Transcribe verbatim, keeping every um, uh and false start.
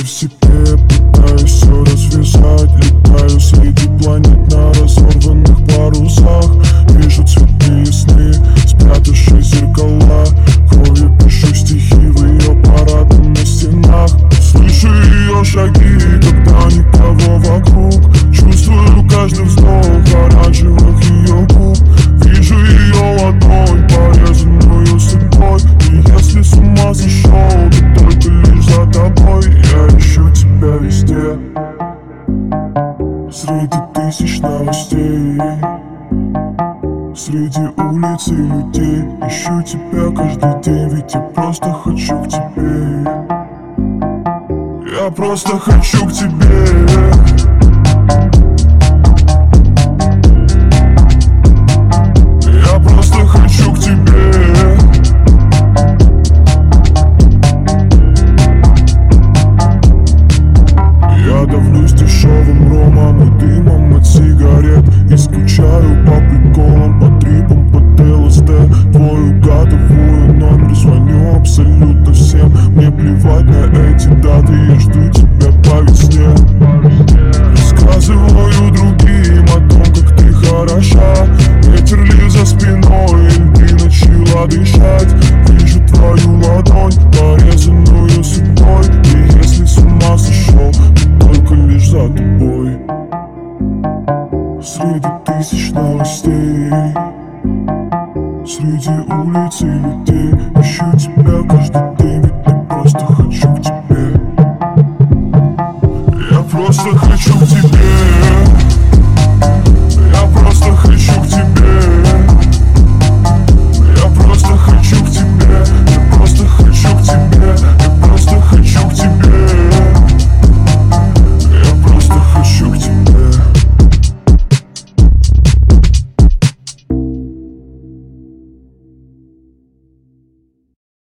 в себе, пытаюсь все развязать. Летаю среди планет на разорванных парусах. Вижу цветные сны, спрятавшись зеркала. Кровью пишу стихи в ее парадном на стенах. Слышу ее шаги, когда никого вокруг. Чувствую каждый вздох оранжевых ее губ. Вижу ее ладонь, порезанную судьбой. И если с ума сошел, то только лишь за тобой. Я ищу тебя везде, среди тысяч новостей, среди улиц и людей. Ищу тебя каждый день, ведь я просто хочу к тебе. Я просто хочу к тебе. Я просто хочу к тебе. Я давлюсь дешевым ромом и дымом от сигарет. И скучаю по приколам, по трипам, по ЛСД. Твою годовую номер звоню абсолютно всем. Мне плевать на эти даты, я жду тебя по весне. Рассказываю другим о том, как ты хороша. Ветер ли за спиной, или ты начала дышать. Вижу твою ладонь, порезанную судьбой. И если с ума сошел, то только лишь за тобой. Среди тысяч новостей, среди улиц и людей. Ищу тебя каждый день, ведь я просто хочу к тебе. Я просто хочу к тебе.